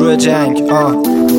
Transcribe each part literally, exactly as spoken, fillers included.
شروع جنگ. آه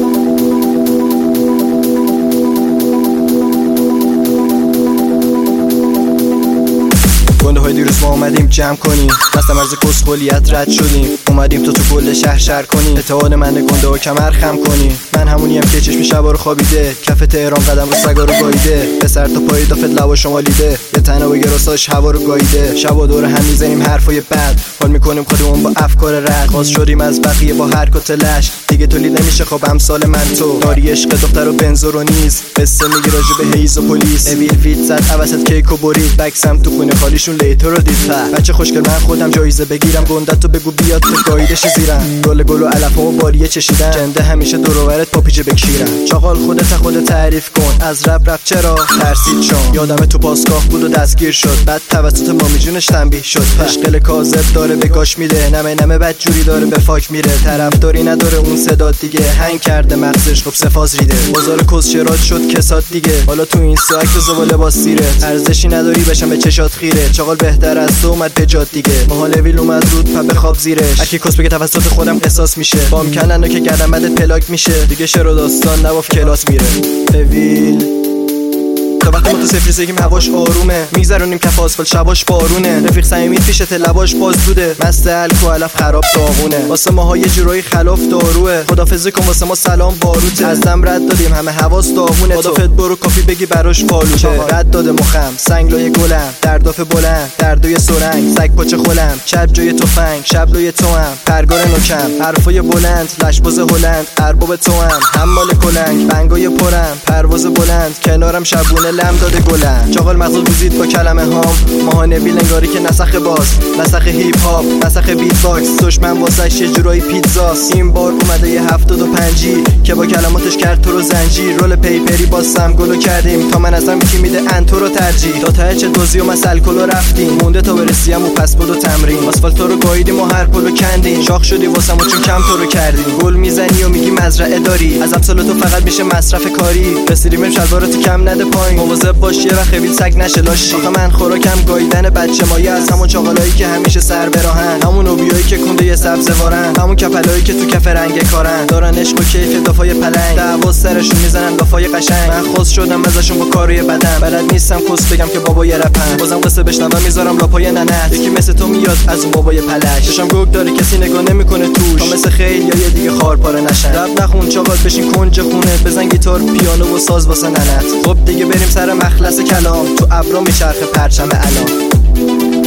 گنده های دیروز ما اومدیم جمع کنیم، دست مرز کسخولیت رد شدیم، اومدیم تو تو کل شهر شهر کنیم، اتحاد من گنده ها کمر خم کنیم. من همونیم که چشم شبا رو خوابیده، کف تهران قدم رو سگا رو گاییده، به سر تا پای دافت لبا شمالیده، یه تنها گراساش هوا رو گاییده. شبا دور هم میزنیم حرفای بد، حال میکنیم خودمون با افکار رد، خواست شدیم از بقیه با حرکت لش، دیگه تولید نمیشه خب امثال من تو. داری عشق دختر و بنزور و نیز قصه میگی راجع به هیز و پلیس، اویل فیت زد عوضت کیک و برید، بکسم تو خونه خالیشون لیتر رو دید. بچه خوشگل من خودم جایزه بگیرم، گندت تو بگو بیاد تو گاییدش زیرم، گل گل و علفا و باریه چشیدن، جنده همیشه دور و برت پاپیجه بکشیرم. چاقال خودت خودت تعریف کن، از رب رفت چرا ترسید چون یادم تو پاسگاه بود و دستگیر شد، بعد توسط مامی جونش تنبیه شد. عشق کاذب داره به گاش میده، نمه نمه بد جوری داره به فاک میره، طرفداری نداره اون صدا دیگه، هنگ کرده مغزش خب سفاز ریده، بازار کسچرات شد کسات دیگه، حالا تو این ساعت تو زباله با سیرت، ارزشی نداری بشم به چشات خیره، چاقال بهتر از تو اومد به جات دیگه، محال ویل اومد رود پا بخواب زیرش، اکی کس بگه توسط خودم قصاص میشه، بام کنن که گردم بعد پلاک میشه، دیگه شعر و داستان نواف کلاس میره. اویل تا وقتی ما تو سفری سگیم هواش آرومه، میگذرونیم کف آسفالت شباش بارونه، رفیق صمیمیت پیشت لباش باز دوده، مست الک و علف خراب داغونه، واسه ماها یه جورایی خلاف داروه، خدافظی کن واسه ما سلام باروته، از دم رد دادیم همه حواس داغونه، خدافظ برو کافی بگی براش پالوته، رد داده مخم سنگلای گلم، درداف بلند دردوی سرنگ، سگ پاچه خولم چپ جای تفنگ، شب لوی توام پرگار نوکم، حرفای بلند لشباز هلند، ارباب توام حمال کلنگ، بنگای پرم پرواز بلند، کنارم شبونه لم داده گلن، چاقال مغز گوزید با کلمه هام، ماها نبیل انگاری که نسخ باز، نسخ هیپ هاپ، نسخ بیت باکس، دشمن واسش یه جورایی پیتزاست، این بار اومده یه هفتاد و پنجی که با کلماتش کرد تو رو زنجیر، رول پیپری با سمگلو کردیم، تا من ازم کی میده انتو رو ترجیح، تا ته چه دوزی و مسل کلو رفتیم، مونده تا برسیم و پس بود و تمرین، آسفالت رو گاییدیم و هر پلو کندیم، شاخ شدی واسم و چون کم تو رو کردیم، گل میزنی و میگی مزرعه داری، از امسال تو فقط میشه مصرف کاری، رسیدیم شلوارات کم نده پایین، مواظب باش یه وقت خیلی سگ نشه لاشی، آخه من خوراکم گاییدن بچه مایه، از همون چاقالایی که همیشه سر براهن، همون اوبیایی که کنده یه سبز وارن، همون کپلایی که تو کف رنگ کارن، دارن عشق و کیف دافای پلنگ، دعوا سرشون میزنن لافای قشنگ، من خاص شدم ازشون با کاروی بدن، بلد نیستم کس بگم که بابای رپن، بازم قصه بشنوم میذارم لاپای ننت، یکی مثل تو میاد از اون بابای پلش، چشم گوگ داره کسی نگاه نمیکنه توش، تا مثل خیل یا یه دیگه خار پاره نشن، رپ نخون چاقال بشین کنج خونه، بزن گیتار پیانو و ساز واسه ننت، خب دیگه بریم سر مخلص کلام، تو ابرا میچرخه پرچم الان.